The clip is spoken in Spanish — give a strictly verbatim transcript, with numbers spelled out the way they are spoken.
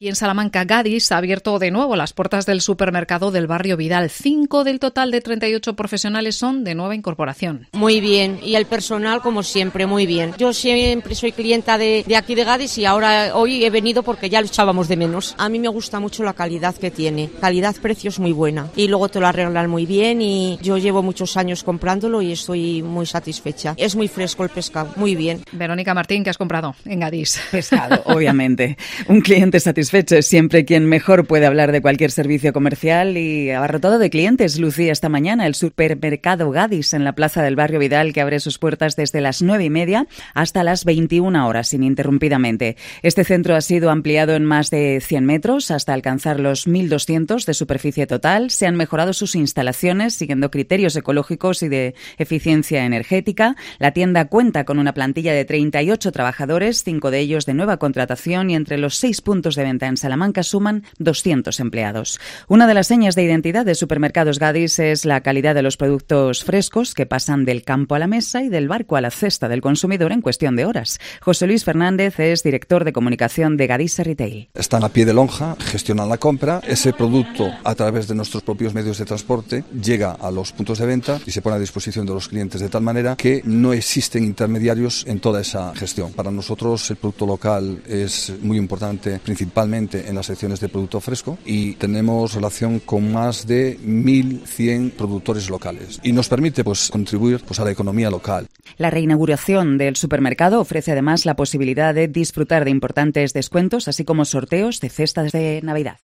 Y en Salamanca, Gadis ha abierto de nuevo las puertas del supermercado del barrio Vidal. Cinco del total de treinta y ocho profesionales son de nueva incorporación. Muy bien, y el personal como siempre, muy bien. Yo siempre soy clienta de, de aquí de Gadis y ahora hoy he venido porque ya lo echábamos de menos. A mí me gusta mucho la calidad que tiene, calidad-precio es muy buena y luego te lo arreglan muy bien y yo llevo muchos años comprándolo y estoy muy satisfecha. Es muy fresco el pescado, muy bien. Verónica Martín, ¿qué has comprado en Gadis? Pescado, obviamente. Un cliente satisfecho es siempre quien mejor puede hablar de cualquier servicio comercial y abarrotado de clientes lucía esta mañana el supermercado Gadis en la plaza del barrio Vidal, que abre sus puertas desde las nueve y media hasta las veintiuna horas ininterrumpidamente. Este centro ha sido ampliado en más de cien metros hasta alcanzar los mil doscientos de superficie total. Se han mejorado sus instalaciones siguiendo criterios ecológicos y de eficiencia energética. La tienda cuenta con una plantilla de treinta y ocho trabajadores, cinco de ellos de nueva contratación, y entre los seis puntos de venta en Salamanca suman doscientos empleados. Una de las señas de identidad de Supermercados Gadis es la calidad de los productos frescos que pasan del campo a la mesa y del barco a la cesta del consumidor en cuestión de horas. José Luis Fernández es director de comunicación de Gadisa Retail. Están a pie de lonja, gestionan la compra. Ese producto, a través de nuestros propios medios de transporte, llega a los puntos de venta y se pone a disposición de los clientes de tal manera que no existen intermediarios en toda esa gestión. Para nosotros el producto local es muy importante, principalmente en las secciones de producto fresco, y tenemos relación con más de mil cien productores locales y nos permite pues contribuir pues a la economía local. La reinauguración del supermercado ofrece además la posibilidad de disfrutar de importantes descuentos, así como sorteos de cestas de Navidad.